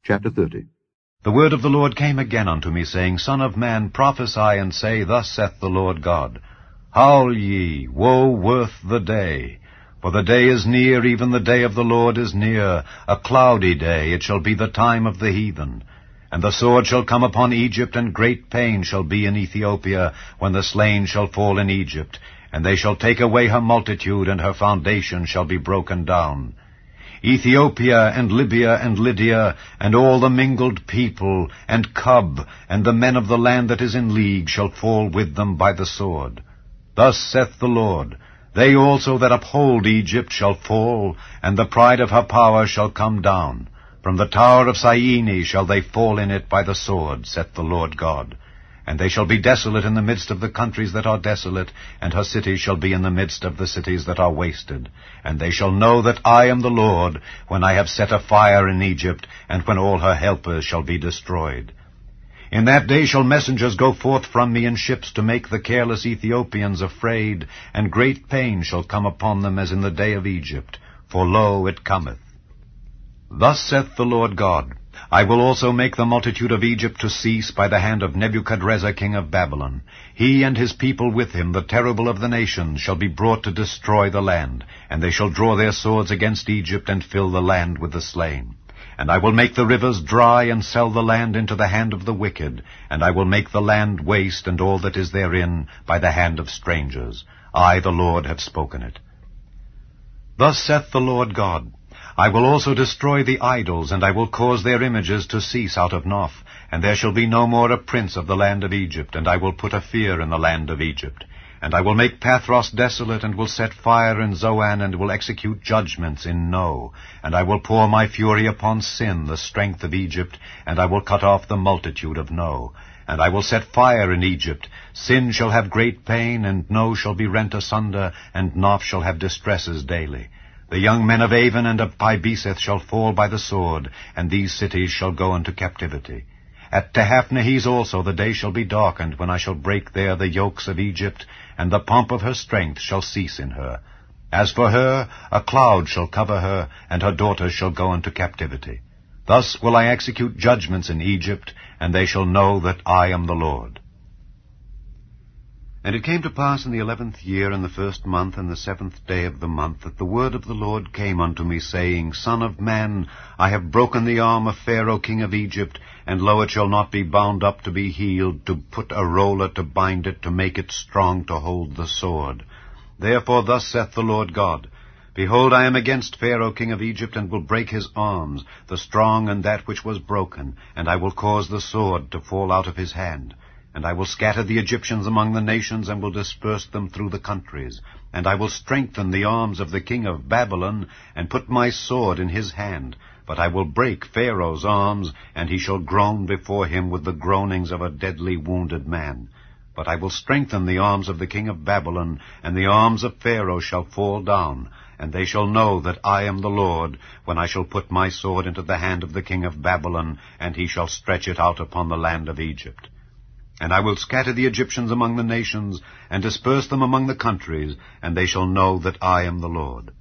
Chapter 30. The word of the Lord came again unto me, saying, Son of man, prophesy, and say, Thus saith the Lord God, Howl ye, woe worth the day! For the day is near, even the day of the Lord is near, a cloudy day, it shall be the time of the heathen. And the sword shall come upon Egypt, and great pain shall be in Ethiopia, when the slain shall fall in Egypt, and they shall take away her multitude, and her foundation shall be broken down. Ethiopia and Libya and Lydia, and all the mingled people, and Cub, and the men of the land that is in league, shall fall with them by the sword. Thus saith the Lord, They also that uphold Egypt shall fall, and the pride of her power shall come down. From the tower of Syene shall they fall in it by the sword, saith the Lord God. And they shall be desolate in the midst of the countries that are desolate, and her cities shall be in the midst of the cities that are wasted. And they shall know that I am the Lord, when I have set a fire in Egypt, and when all her helpers shall be destroyed. In that day shall messengers go forth from me in ships to make the careless Ethiopians afraid, and great pain shall come upon them as in the day of Egypt, for lo, it cometh. Thus saith the Lord God, I will also make the multitude of Egypt to cease by the hand of Nebuchadrezzar king of Babylon. He and his people with him, the terrible of the nations, shall be brought to destroy the land, and they shall draw their swords against Egypt, and fill the land with the slain. And I will make the rivers dry, and sell the land into the hand of the wicked, and I will make the land waste, and all that is therein, by the hand of strangers. I, the Lord, have spoken it. Thus saith the Lord God, I will also destroy the idols, and I will cause their images to cease out of Noph, and there shall be no more a prince of the land of Egypt, and I will put a fear in the land of Egypt. And I will make Pathros desolate, and will set fire in Zoan, and will execute judgments in No. And I will pour my fury upon Sin, the strength of Egypt, and I will cut off the multitude of No. And I will set fire in Egypt. Sin shall have great pain, and No shall be rent asunder, and Noph shall have distresses daily. The young men of Avon and of Pibeseth shall fall by the sword, and these cities shall go into captivity. At Tehaphnehes also the day shall be darkened, when I shall break there the yokes of Egypt, and the pomp of her strength shall cease in her. As for her, a cloud shall cover her, and her daughters shall go into captivity. Thus will I execute judgments in Egypt, and they shall know that I am the Lord. And it came to pass in the 11th year, in the 1st month, and the 7th day of the month, that the word of the Lord came unto me, saying, Son of man, I have broken the arm of Pharaoh king of Egypt, and lo, it shall not be bound up to be healed, to put a roller to bind it, to make it strong to hold the sword. Therefore thus saith the Lord God, Behold, I am against Pharaoh king of Egypt, and will break his arms, the strong and that which was broken, and I will cause the sword to fall out of his hand. And I will scatter the Egyptians among the nations, and will disperse them through the countries. And I will strengthen the arms of the king of Babylon, and put my sword in his hand. But I will break Pharaoh's arms, and he shall groan before him with the groanings of a deadly wounded man. But I will strengthen the arms of the king of Babylon, and the arms of Pharaoh shall fall down. And they shall know that I am the Lord, when I shall put my sword into the hand of the king of Babylon, and he shall stretch it out upon the land of Egypt. And I will scatter the Egyptians among the nations, and disperse them among the countries, and they shall know that I am the Lord.